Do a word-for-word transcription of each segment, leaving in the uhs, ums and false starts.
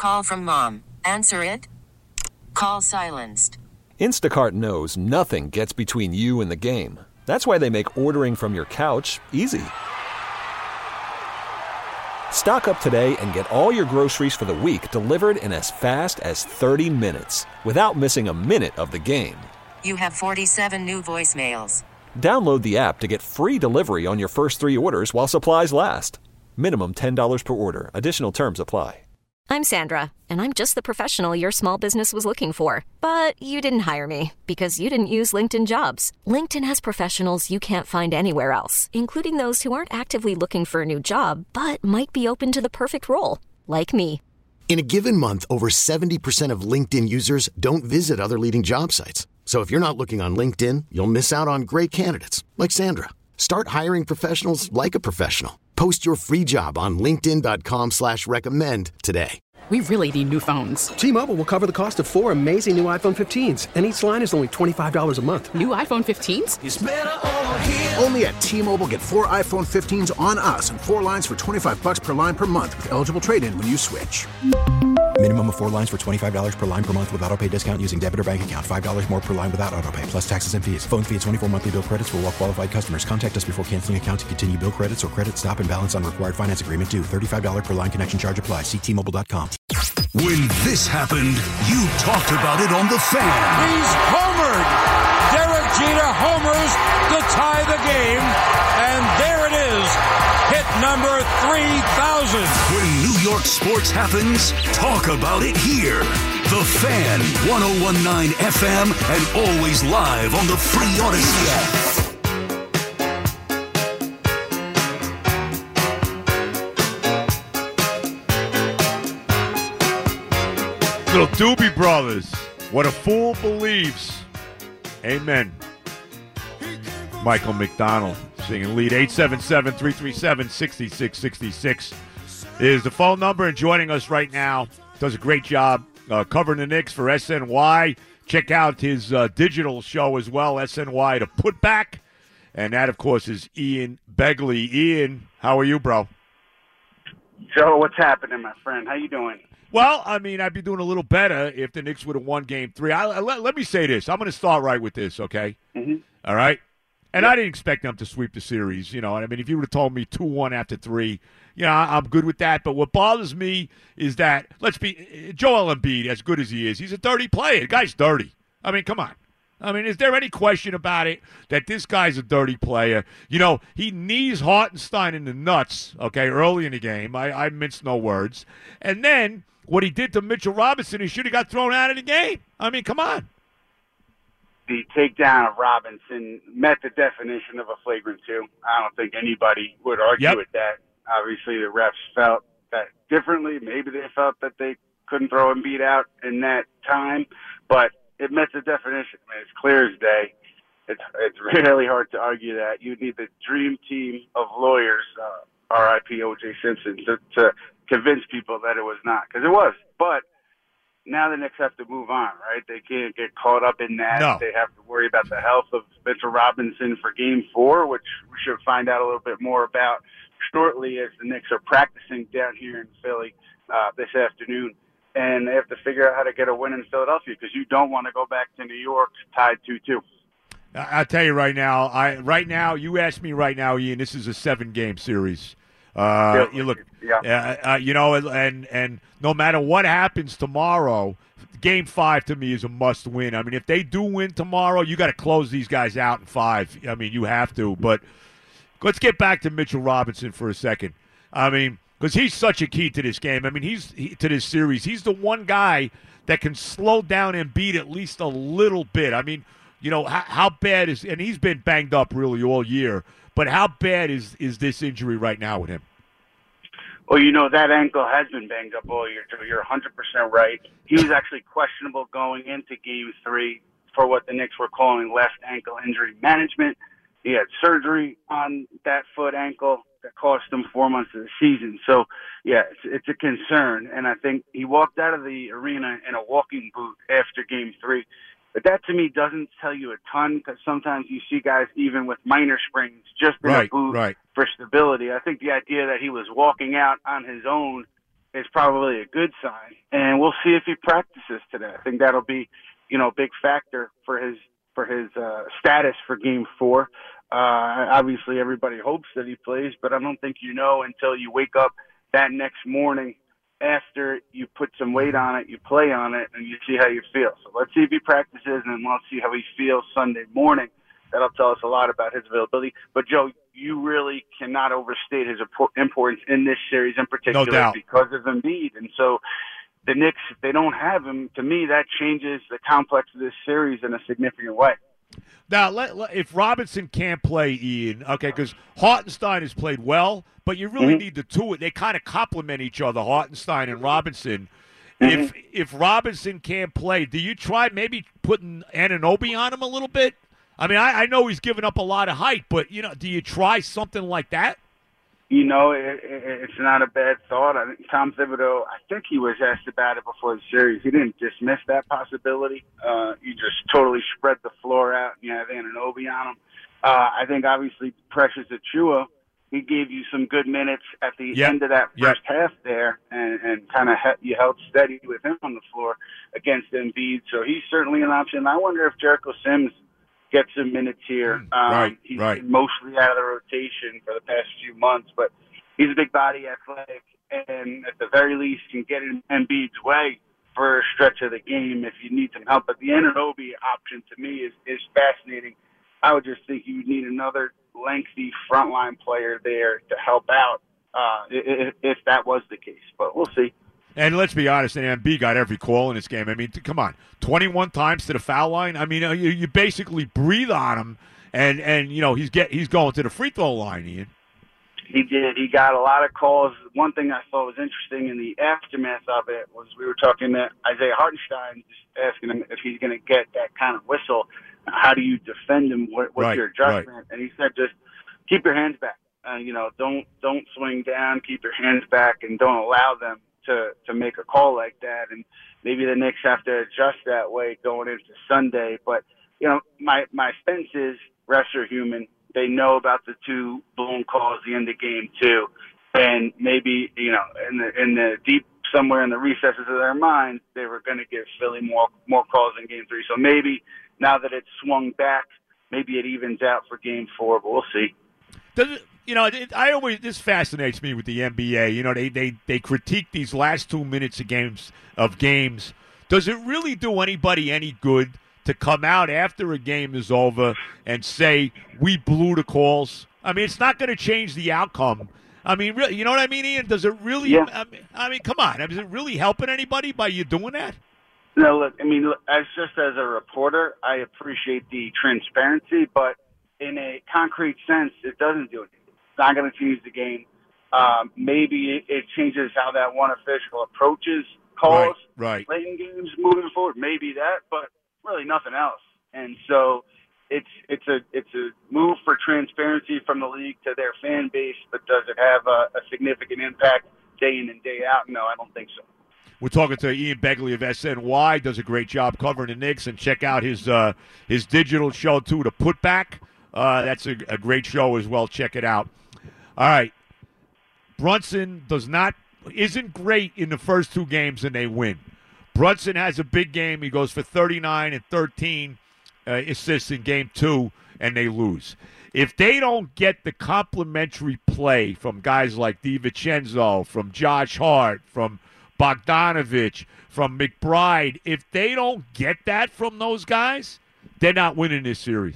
Call from mom. Answer it. Call silenced. Instacart knows nothing gets between you and the game. That's why they make ordering from your couch easy. Stock up today and get all your groceries for the week delivered in as fast as thirty minutes without missing a minute of the game. You have forty-seven new voicemails. Download the app to get free delivery on your first three orders while supplies last. Minimum ten dollars per order. Additional terms apply. I'm Sandra, and I'm just the professional your small business was looking for. But you didn't hire me because you didn't use LinkedIn Jobs. LinkedIn has professionals you can't find anywhere else, including those who aren't actively looking for a new job, but might be open to the perfect role, like me. In a given month, over seventy percent of LinkedIn users don't visit other leading job sites. So if you're not looking on LinkedIn, you'll miss out on great candidates like Sandra. Start hiring professionals like a professional. Post your free job on linkedin.com slash recommend today. We really need new phones. T-Mobile will cover the cost of four amazing new iPhone fifteens, and each line is only twenty-five dollars a month. New iPhone fifteens? It's better over here. Only at T-Mobile, get four iPhone fifteens on us and four lines for twenty-five bucks per line per month with eligible trade-in when you switch. Minimum of four lines for twenty-five dollars per line per month with autopay discount using debit or bank account. five dollars more per line without autopay, plus taxes and fees. Phone fee at twenty-four monthly bill credits for well-qualified customers. Contact us before canceling account to continue bill credits or credit stop and balance on required finance agreement due. thirty-five dollars per line connection charge applies. See T Mobile dot com. When this happened, you talked about it on The Fan. He's homered. Derek Jeter homers to tie the game. And there it is. Hit number three thousand. When New York sports happens, talk about it here. The Fan, ten nineteen F M, and always live on the free Odyssey app. Little Doobie Brothers. What a fool believes. Amen. Michael McDonald singing lead. eight seven seven, three three seven, six six six six is the phone number. And joining us right now, does a great job uh, covering the Knicks for S N Y. Check out his uh, digital show as well, S N Y to Put Back. And that, of course, is Ian Begley. Ian, how are you, bro? Joe, what's happening, my friend? How you doing? Well, I mean, I'd be doing a little better if the Knicks would have won Game Three. I, I, let, let me say this: I'm going to start right with this, okay? Mm-hmm. All right. And yep. I didn't expect them to sweep the series. You know, I mean, if you would have told me two one after three, you know, I, I'm good with that. But what bothers me is that let's be Joel Embiid, as good as he is, he's a dirty player. The guy's dirty. I mean, come on. I mean, is there any question about it that this guy's a dirty player? You know, he knees Hartenstein in the nuts, okay, early in the game. I, I mince no words. And then what he did to Mitchell Robinson, he should have got thrown out of the game. I mean, come on. The takedown of Robinson met the definition of a flagrant two. I don't think anybody would argue Yep. with that. Obviously, the refs felt that differently. Maybe they felt that they couldn't throw Embiid out in that time, but it met the definition. I mean, it's clear as day. It's it's really hard to argue that. You need the dream team of lawyers, uh, R I P O J Simpson, to, to convince people that it was not, because it was. But now the Knicks have to move on, right? They can't get caught up in that. No. They have to worry about the health of Mitchell Robinson for Game Four, which we should find out a little bit more about shortly as the Knicks are practicing down here in Philly uh, this afternoon. And they have to figure out how to get a win in Philadelphia, because you don't want to go back to New York tied two two. I'll tell you right now, I right now, you ask me right now, Ian, this is a seven-game series. Uh, you look, yeah. uh, uh, you know, and and no matter what happens tomorrow, Game Five to me is a must-win. I mean, if they do win tomorrow, you got to close these guys out in five. I mean, you have to. But let's get back to Mitchell Robinson for a second. I mean, because he's such a key to this game. I mean, he's he, to this series. He's the one guy that can slow down Embiid at least a little bit. I mean, you know, how, how bad is – and he's been banged up really all year. But how bad is, is this injury right now with him? Well, you know, that ankle has been banged up all year, Joe. You're one hundred percent right. He was actually questionable going into Game three for what the Knicks were calling left ankle injury management. He had surgery on that foot ankle that cost him four months of the season. So, yeah, it's, it's a concern. And I think he walked out of the arena in a walking boot after Game three. But that, to me, doesn't tell you a ton, because sometimes you see guys even with minor sprains just in right, a boot right. for stability. I think the idea that he was walking out on his own is probably a good sign. And we'll see if he practices today. I think that'll be, you know, a big factor for his for his uh, status for Game Four. Uh, obviously, everybody hopes that he plays, but I don't think you know until you wake up that next morning after you put some weight on it, you play on it, and you see how you feel. So let's see if he practices, and then let's see how he feels Sunday morning. That'll tell us a lot about his availability. But, Joe, you really cannot overstate his importance in this series in particular, no doubt, because of Embiid. And so the Knicks, if they don't have him, to me, that changes the complex of this series in a significant way. Now, let, let, if Robinson can't play, Ian, okay, because Hartenstein has played well, but you really mm-hmm. need the two. They kind of complement each other, Hartenstein and Robinson. Mm-hmm. If if Robinson can't play, do you try maybe putting Anunoby on him a little bit? I mean, I, I know he's given up a lot of height, but, you know, do you try something like that? You know, it, it, it's not a bad thought. I think Tom Thibodeau, I think he was asked about it before the series. He didn't dismiss that possibility. Uh, you just totally spread the floor out and you have Anunoby on him. Uh, I think, obviously, Precious Achiuwa, he gave you some good minutes at the yep. end of that first yep. half there, and, and kind of he- you held steady with him on the floor against Embiid. So he's certainly an option. I wonder if Jericho Sims get some minutes here. Um, right, he's right. been mostly out of the rotation for the past few months, but he's a big body, athletic, and at the very least can get in Embiid's way for a stretch of the game if you need some help. But the Anunoby option to me is, is fascinating. I would just think you would need another lengthy frontline player there to help out uh, if, if that was the case. But we'll see. And let's be honest, Embiid got every call in this game. I mean, come on, twenty-one times to the foul line. I mean, you, you basically breathe on him, and, and you know he's get he's going to the free throw line, Ian. He did. He got a lot of calls. One thing I thought was interesting in the aftermath of it was we were talking to Isaiah Hartenstein, just asking him if he's going to get that kind of whistle. How do you defend him? What, what's right, your adjustment? Right. And he said, just keep your hands back. Uh, you know, don't don't swing down. Keep your hands back, and don't allow them to to make a call like that. And maybe the Knicks have to adjust that way going into Sunday. But you know, my my sense is refs are human. They know about the two blown calls at the end of the game too, and maybe you know in the in the deep somewhere in the recesses of their minds they were going to give Philly more more calls in Game Three. So maybe now that it's swung back, maybe it evens out for Game Four. But we'll see. Does it, you know, it, I always this fascinates me with the N B A. You know, they they they critique these last two minutes of games of games. Does it really do anybody any good to come out after a game is over and say, we blew the calls? I mean, it's not going to change the outcome. I mean, really, you know what I mean, Ian? Does it really, yeah. I, mean, I mean, come on. I mean, is it really helping anybody by you doing that? No, look, I mean, as just as a reporter, I appreciate the transparency, but in a concrete sense, it doesn't do anything. It's not going to change the game. Um, maybe it, it changes how that one official approaches calls right, right. late in games moving forward. Maybe that, but really nothing else. And so it's it's a it's a move for transparency from the league to their fan base, but does it have a, a significant impact day in and day out? No, I don't think so. We're talking to Ian Begley of S N Y, does a great job covering the Knicks, and check out his uh, his digital show too, The Putback. Uh, that's a, a great show as well. Check it out. All right, Brunson does not isn't great in the first two games, and they win. Brunson has a big game. He goes for thirty-nine and thirteen uh, assists in game two, and they lose. If they don't get the complimentary play from guys like DiVincenzo, from Josh Hart, from Bogdanovich, from McBride, if they don't get that from those guys, they're not winning this series.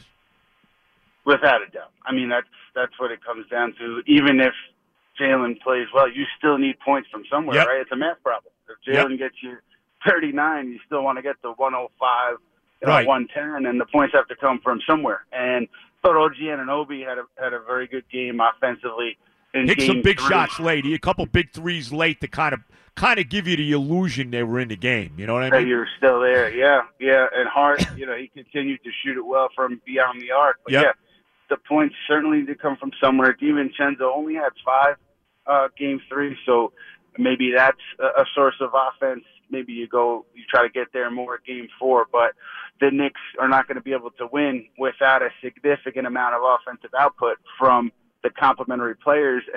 Without a doubt. I mean, that's that's what it comes down to. Even if Jalen plays well, you still need points from somewhere, yep. right? It's a math problem. If Jalen yep. gets you thirty-nine, you still want to get the one oh five, you know, right. one ten, and the points have to come from somewhere. And I thought O G Anunoby had a had a very good game offensively. In Hit game some big three. shots late. He had a couple big threes late to kind of kind of give you the illusion they were in the game. You know what I That mean? you're still there, yeah, yeah. And Hart, you know, he continued to shoot it well from beyond the arc. But yep. yeah, the points certainly did come from somewhere. DiVincenzo only had five uh, game three, so maybe that's a, a source of offense. Maybe you go, you try to get there more at game four, but the Knicks are not going to be able to win without a significant amount of offensive output from the complementary players. And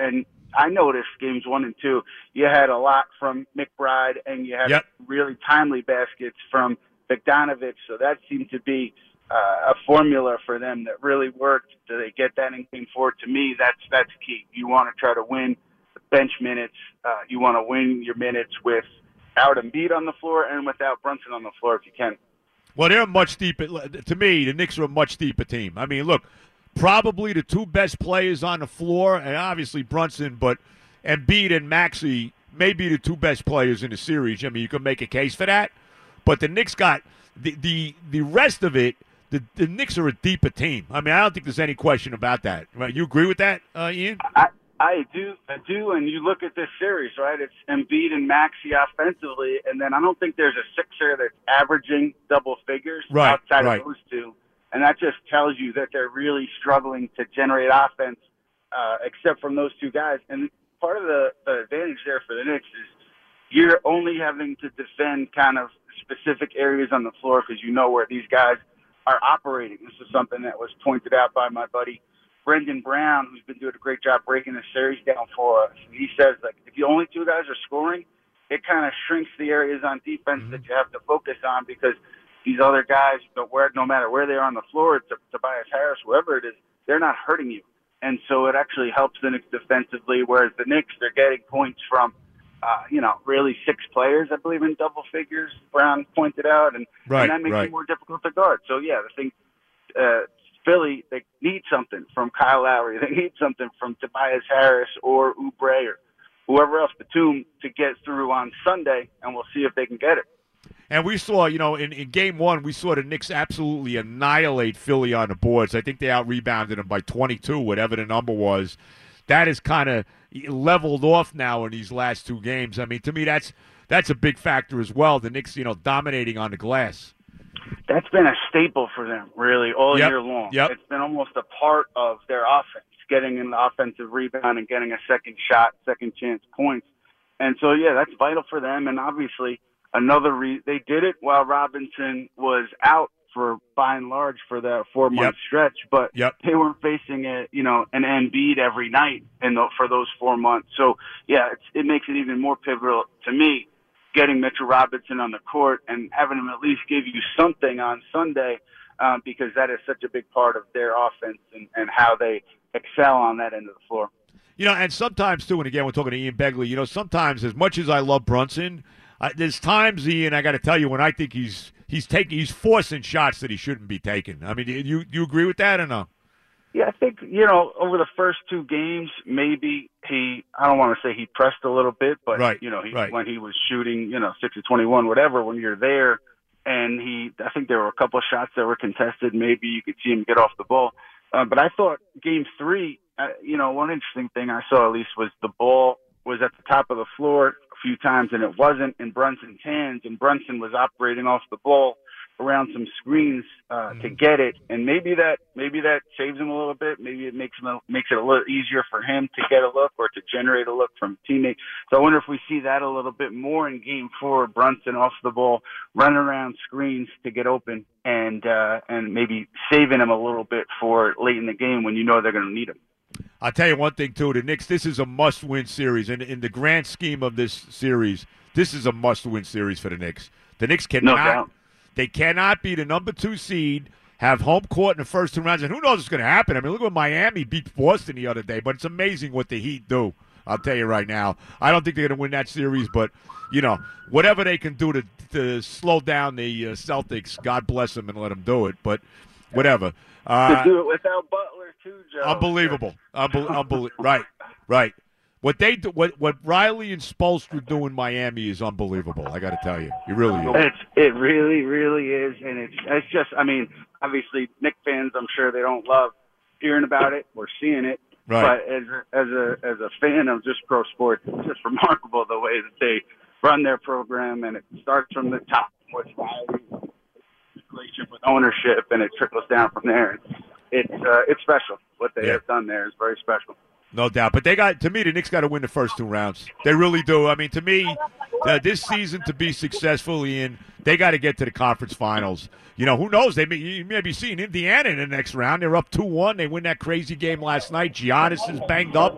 I noticed games one and two, you had a lot from McBride, and you had yep. really timely baskets from Bogdanovic. So that seemed to be uh, a formula for them that really worked. Do they get that in game four? To me, that's that's key. You want to try to win the bench minutes. Uh, you want to win your minutes without Embiid on the floor and without Brunson on the floor if you can. Well, they're a much deeper. To me, the Knicks are a much deeper team. I mean, look, probably the two best players on the floor, and obviously Brunson, but Embiid and Maxey may be the two best players in the series. I mean, you can make a case for that. But the Knicks got the the, the rest of it. The, the Knicks are a deeper team. I mean, I don't think there's any question about that. You agree with that, uh, Ian? I, I do, I do. And you look at this series, right? It's Embiid and Maxey offensively, and then I don't think there's a sixer that's averaging double figures right, outside right. of those two. And that just tells you that they're really struggling to generate offense, uh, except from those two guys. And part of the, the advantage there for the Knicks is you're only having to defend kind of specific areas on the floor because you know where these guys are operating. This is something that was pointed out by my buddy Brendan Brown, who's been doing a great job breaking the series down for us. He says, like, if the only two guys are scoring, it kind of shrinks the areas on defense mm-hmm. that you have to focus on because these other guys, no matter where they are on the floor, Tobias Harris, whoever it is, they're not hurting you. And so it actually helps the Knicks defensively, whereas the Knicks, they're getting points from, uh, you know, really six players, I believe, in double figures, Brown pointed out, and, right, and that makes right. it more difficult to guard. So, yeah, I think uh, Philly, they need something from Kyle Lowry. They need something from Tobias Harris or Oubre or whoever else, Batum, to get through on Sunday, and we'll see if they can get it. And we saw, you know, in, in game one, we saw the Knicks absolutely annihilate Philly on the boards. I think they out-rebounded them by twenty-two, whatever the number was. That is kind of leveled off now in these last two games. I mean, to me, that's that's a big factor as well. The Knicks, you know, dominating on the glass. That's been a staple for them, really, all yep. year long. Yep. It's been almost a part of their offense, getting an offensive rebound and getting a second shot, second chance points. And so, yeah, that's vital for them. And obviously, another re- they did it while Robinson was out for, by and large, for the four-month yep. stretch, but yep. they weren't facing a, you know, an Embiid every night in the, for those four months. So, yeah, it's, it makes it even more pivotal to me, getting Mitchell Robinson on the court and having him at least give you something on Sunday, um, because that is such a big part of their offense and, and how they excel on that end of the floor. You know, and sometimes, too, and again, we're talking to Ian Begley, you know, sometimes as much as I love Brunson, uh, there's times, Ian, I got to tell you, when I think he's he's taking, he's forcing shots that he shouldn't be taking. I mean, do you, you agree with that or no? Yeah, I think, you know, over the first two games, maybe he, I don't want to say he pressed a little bit, but, right, you know, he, right. when he was shooting, you know, six to twenty-one, whatever, when you're there, and he, I think there were a couple of shots that were contested, maybe you could see him get off the ball. Uh, but I thought game three, uh, you know, one interesting thing I saw at least was the ball was at the top of the floor a few times, and it wasn't in Brunson's hands, and Brunson was operating off the ball around some screens uh, mm-hmm. to get it, and maybe that maybe that saves him a little bit. Maybe it makes him makes it a little easier for him to get a look or to generate a look from teammates. So I wonder if we see that a little bit more in Game Four. Brunson off the ball, running around screens to get open, and uh, and maybe saving him a little bit for late in the game when you know they're going to need him. I'll tell you one thing too: the Knicks. This is a must-win series, and in the grand scheme of this series, this is a must-win series for the Knicks. The Knicks cannot. No doubt. They cannot be the number two seed, have home court in the first two rounds, and who knows what's going to happen. I mean, look what Miami beat Boston the other day, but it's amazing what the Heat do. I'll tell you right now. I don't think they're going to win that series, but, you know, whatever they can do to, to slow down the uh, Celtics, God bless them and let them do it, but whatever. Uh, to do it without Butler, too, Joe. Unbelievable. Unbel- unbel- right, right. What they do, what what Riley and Spoelstra do in Miami is unbelievable. I got to tell you, it really is. It's it really, really is, and it's it's just. I mean, obviously, Knicks fans, I'm sure they don't love hearing about it or seeing it. Right. But as a, as a as a fan of just pro sports, it's just remarkable the way that they run their program, and it starts from the top with Riley, relationship with ownership, and it trickles down from there. It's uh, it's special. What they yeah. have done there is very special. No doubt. But they got, to me, the Knicks got to win the first two rounds. They really do. I mean, to me, uh, this season to be successful, Ian, they got to get to the conference finals. You know, who knows? They may, you may be seeing Indiana in the next round. They're up two one. They win that crazy game last night. Giannis is banged up.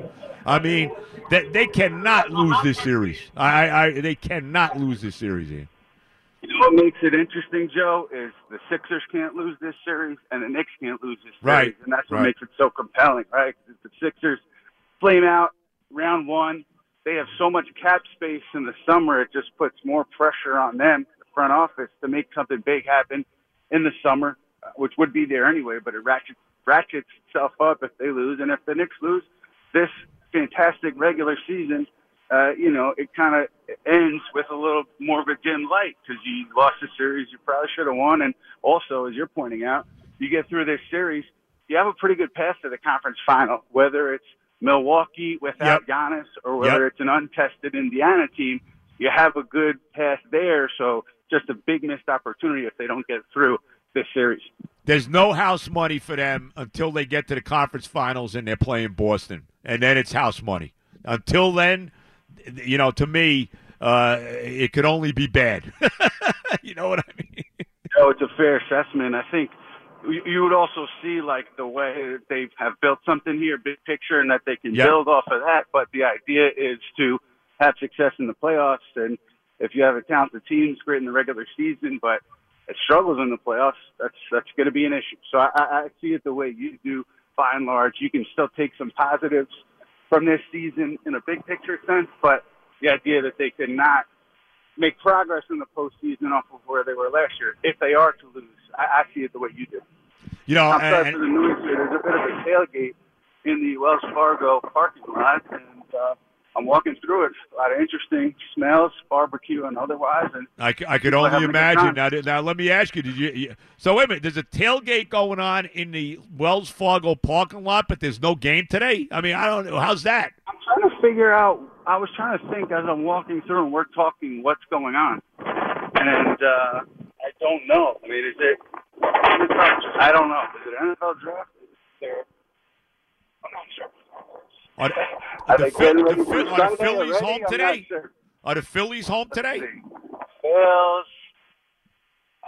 I mean, they, they cannot lose this series. I, I, they cannot lose this series, Ian. You know what makes it interesting, Joe, is the Sixers can't lose this series and the Knicks can't lose this series. Right. And that's what right. makes it so compelling, right? Because the Sixers flame out round one. They have so much cap space in the summer, it just puts more pressure on them, the front office, to make something big happen in the summer, which would be there anyway, but it ratchets, ratchets itself up if they lose. And if the Knicks lose this fantastic regular season, Uh, you know, it kind of ends with a little more of a dim light because you lost a series you probably should have won. And also, as you're pointing out, you get through this series, you have a pretty good path to the conference final, whether it's Milwaukee without yep. Giannis or whether yep. it's an untested Indiana team. You have a good path there. So just a big missed opportunity if they don't get through this series. There's no house money for them until they get to the conference finals and they're playing Boston. And then it's house money. Until then, you know, to me, uh, it could only be bad. You know what I mean? No, it's a fair assessment. I think you would also see, like, the way they have built something here, big picture, and that they can yep. build off of that. But the idea is to have success in the playoffs. And if you have a talented team, it's great in the regular season, but it struggles in the playoffs, that's that's going to be an issue. So I, I see it the way you do, by and large. You can still take some positives from this season in a big picture sense, but the idea that they could not make progress in the postseason off of where they were last year, if they are to lose, I, I see it the way you do. You know, I'm sorry and, for the noise here. There's a bit of a tailgate in the Wells Fargo parking lot, and uh, I'm walking through it. A lot of interesting smells, barbecue and otherwise. And I, I could only imagine. Now, now, let me ask you, did you, you? So, wait a minute. There's a tailgate going on in the Wells Fargo parking lot, but there's no game today? I mean, I don't know. How's that? I'm trying to figure out. I was trying to think as I'm walking through and we're talking what's going on. And uh, I don't know. I mean, is it N F L? I don't know. Is it N F L draft? Is there? I'm not sure. Are, Are the, they Phil, getting ready the, for Phil, are the Sunday Phillies already? home I'm today? not sure. Are the Phillies home today? Phillies. Uh,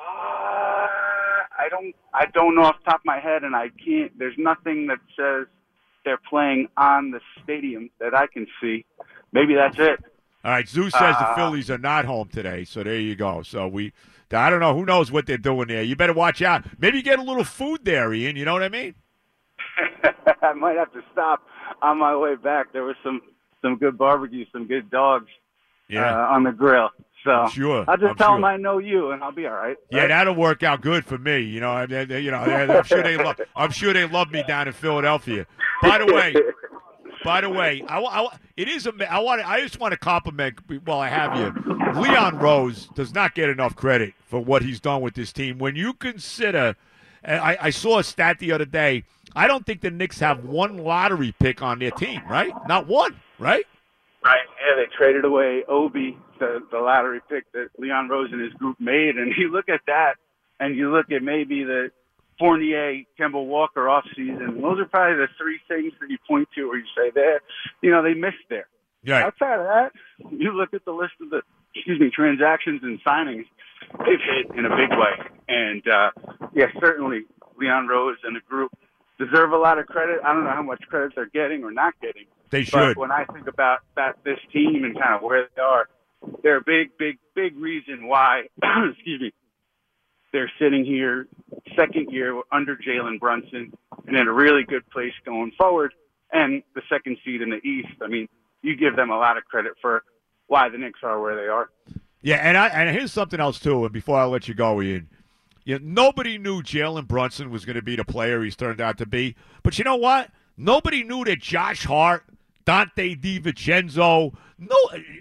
I don't. I don't know off the top of my head, and I can't. There's nothing that says they're playing on the stadium that I can see. Maybe that's it. All right, Zeus says uh, the Phillies are not home today, so there you go. So we, I don't know, who knows what they're doing there. You better watch out. Maybe get a little food there, Ian. You know what I mean? I might have to stop on my way back. There was some, some good barbecue, some good dogs yeah. uh, on the grill. So I'm sure. I'll just I'm tell sure. them I know you, and I'll be all right. Yeah, right? that'll work out good for me. You know, I mean, you know, I'm sure they love. I'm sure they love me down in Philadelphia. By the way, by the way, I, I, it is a. I want. I just want to compliment. While I have you, Leon Rose does not get enough credit for what he's done with this team. When you consider, I, I saw a stat the other day. I don't think the Knicks have one lottery pick on their team, right? Not one, right? Right. Yeah, they traded away Obi, the, the lottery pick that Leon Rose and his group made. And you look at that, and you look at maybe the Fournier, Kemba Walker offseason. Those are probably the three things that you point to where you say, there, you know, they missed there. Right. Outside of that, you look at the list of the, excuse me, transactions and signings, they've hit in a big way. And, uh, yeah, certainly Leon Rose and the group deserve a lot of credit. I don't know how much credit they're getting or not getting. They But should. when I think about that, this team and kind of where they are, they're a big, big, big reason why, excuse me, they're sitting here second year under Jalen Brunson and in a really good place going forward. And the second seed in the East, I mean, you give them a lot of credit for why the Knicks are where they are. Yeah, and I, and here's something else, too, and before I let you go, Ian. You know, nobody knew Jalen Brunson was going to be the player he's turned out to be. But you know what? Nobody knew that Josh Hart, Dante DiVincenzo, no,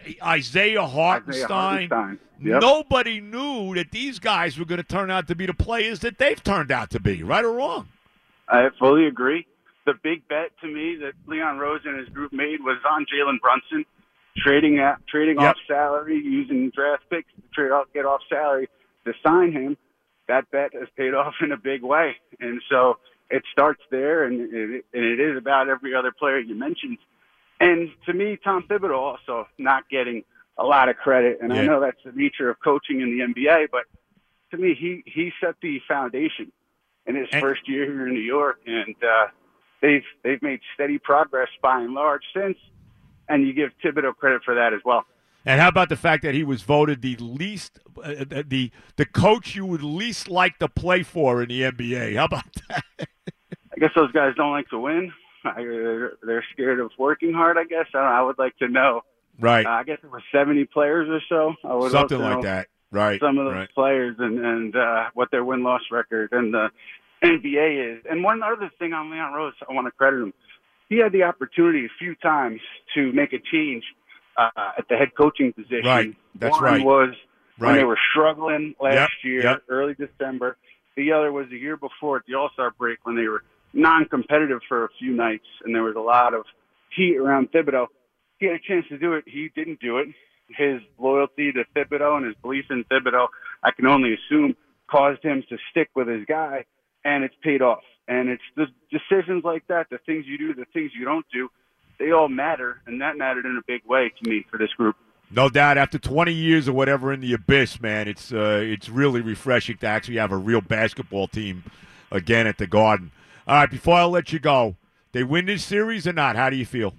Isaiah Hartenstein, Isaiah Hartenstein. Yep. Nobody knew that these guys were going to turn out to be the players that they've turned out to be, right or wrong? I fully agree. The big bet to me that Leon Rose and his group made was on Jalen Brunson, trading at, trading yep. off salary, using draft picks to trade off, get off salary to sign him. That bet has paid off in a big way. And so it starts there, and it, and it is about every other player you mentioned. And to me, Tom Thibodeau also not getting a lot of credit. And yeah. I know that's the nature of coaching in the N B A, but to me, he, he set the foundation in his and, first year here in New York. And uh, they've they've made steady progress by and large since, and you give Thibodeau credit for that as well. And how about the fact that he was voted the least, uh, the the coach you would least like to play for in the N B A? How about that? I guess those guys don't like to win. They're, they're scared of working hard, I guess. I, don't know, I would like to know. Right. Uh, I guess there were seventy players or so. I would Something love to like know that. Right. Some of those right. players and, and uh, what their win-loss record and the N B A is. And one other thing on Leon Rose, I want to credit him. He had the opportunity a few times to make a change uh, at the head coaching position. Right. That's one right. was right. when they were struggling last yep. year, yep. early December. The other was the year before at the All-Star break when they were non-competitive for a few nights, and there was a lot of heat around Thibodeau. He had a chance to do it. He didn't do it. His loyalty to Thibodeau and his belief in Thibodeau, I can only assume, caused him to stick with his guy, and it's paid off. And it's the decisions like that, the things you do, the things you don't do, they all matter, and that mattered in a big way to me for this group. No doubt. After twenty years or whatever in the abyss, man, it's uh, it's really refreshing to actually have a real basketball team again at the Garden. All right, before I let you go, they win this series or not? How do you feel?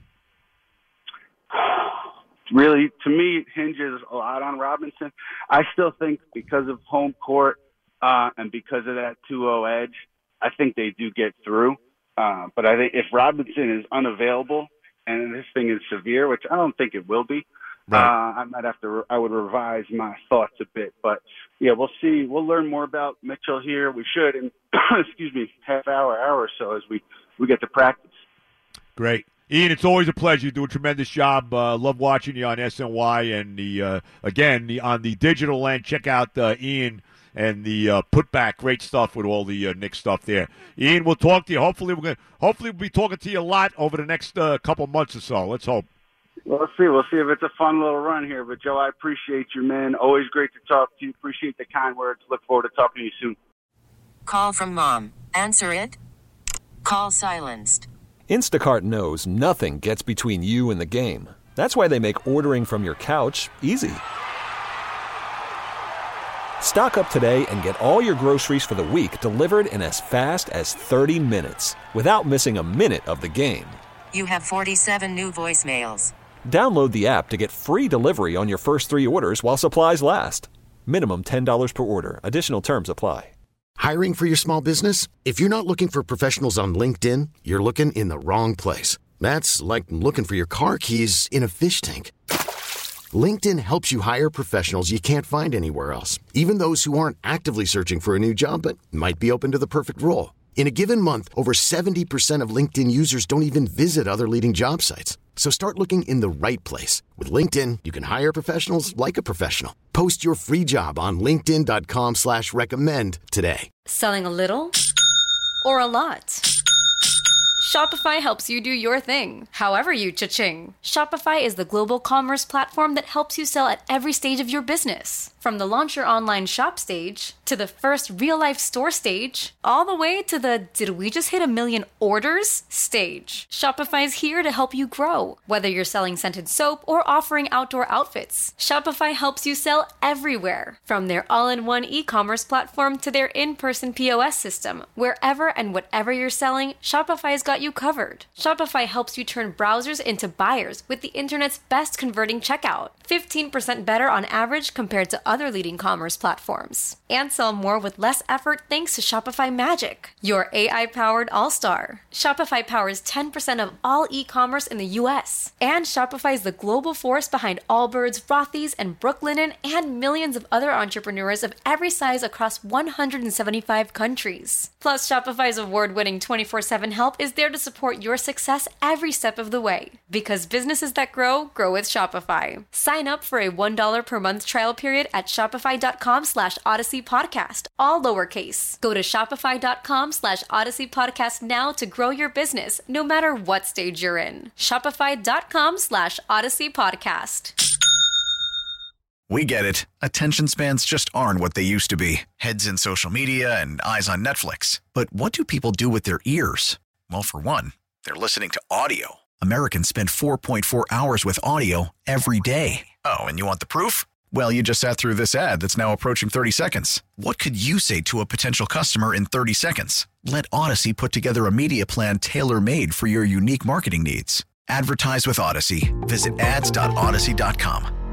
Really, to me, it hinges a lot on Robinson. I still think because of home court uh, and because of that two oh edge, I think they do get through. Uh, but I think if Robinson is unavailable and this thing is severe, which I don't think it will be, right. uh, I might have to. I would revise my thoughts a bit. But yeah, we'll see. We'll learn more about Mitchell here. We should, in excuse me, half hour, hour or so as we we get to practice. Great. Ian, it's always a pleasure. You do a tremendous job. Uh, love watching you on S N Y and the uh, again the, on the digital end. Check out uh, Ian and the uh, putback. Great stuff with all the uh, Knicks stuff there. Ian, we'll talk to you. Hopefully, we're gonna hopefully we'll be talking to you a lot over the next uh, couple months or so. Let's hope. Well, let's see. We'll see if it's a fun little run here. But Joe, I appreciate you, man. Always great to talk to you. Appreciate the kind words. Look forward to talking to you soon. Call from mom. Answer it. Call silenced. Instacart knows nothing gets between you and the game. That's why they make ordering from your couch easy. Stock up today and get all your groceries for the week delivered in as fast as thirty minutes without missing a minute of the game. You have forty-seven new voicemails. Download the app to get free delivery on your first three orders while supplies last. Minimum ten dollars per order. Additional terms apply. Hiring for your small business? If you're not looking for professionals on LinkedIn, you're looking in the wrong place. That's like looking for your car keys in a fish tank. LinkedIn helps you hire professionals you can't find anywhere else, even those who aren't actively searching for a new job but might be open to the perfect role. In a given month, over seventy percent of LinkedIn users don't even visit other leading job sites. So start looking in the right place. With LinkedIn, you can hire professionals like a professional. Post your free job on linkedin dot com slash recommend today. Selling a little or a lot? Shopify helps you do your thing, however you cha-ching. Shopify is the global commerce platform that helps you sell at every stage of your business. From the launch your online shop stage, to the first real-life store stage, all the way to the did we just hit a million orders stage. Shopify's here to help you grow. Whether you're selling scented soap or offering outdoor outfits, Shopify helps you sell everywhere. From their all-in-one e-commerce platform to their in-person P O S system, wherever and whatever you're selling, Shopify's got you covered. Shopify helps you turn browsers into buyers with the internet's best converting checkout. fifteen percent better on average compared to other leading commerce platforms. And sell more with less effort thanks to Shopify Magic, your A I-powered all-star. Shopify powers ten percent of all e-commerce in the U S. And Shopify is the global force behind Allbirds, Rothy's, and Brooklinen, and millions of other entrepreneurs of every size across one hundred seventy-five countries. Plus, Shopify's award-winning twenty-four seven help is there to support your success every step of the way. Because businesses that grow, grow with Shopify. Sign up for a one dollar per month trial period at shopify.com slash Odyssey Podcast, all lowercase. Go to shopify.com slash Odyssey Podcast now to grow your business, no matter what stage you're in. Shopify.com slash Odyssey Podcast. We get it. Attention spans just aren't what they used to be. Heads in social media and eyes on Netflix. But what do people do with their ears? Well, for one, they're listening to audio. Americans spend four point four hours with audio every day. Oh, and you want the proof? Well, you just sat through this ad that's now approaching thirty seconds. What could you say to a potential customer in thirty seconds? Let Odyssey put together a media plan tailor-made for your unique marketing needs. Advertise with Odyssey. Visit ads dot odyssey dot com.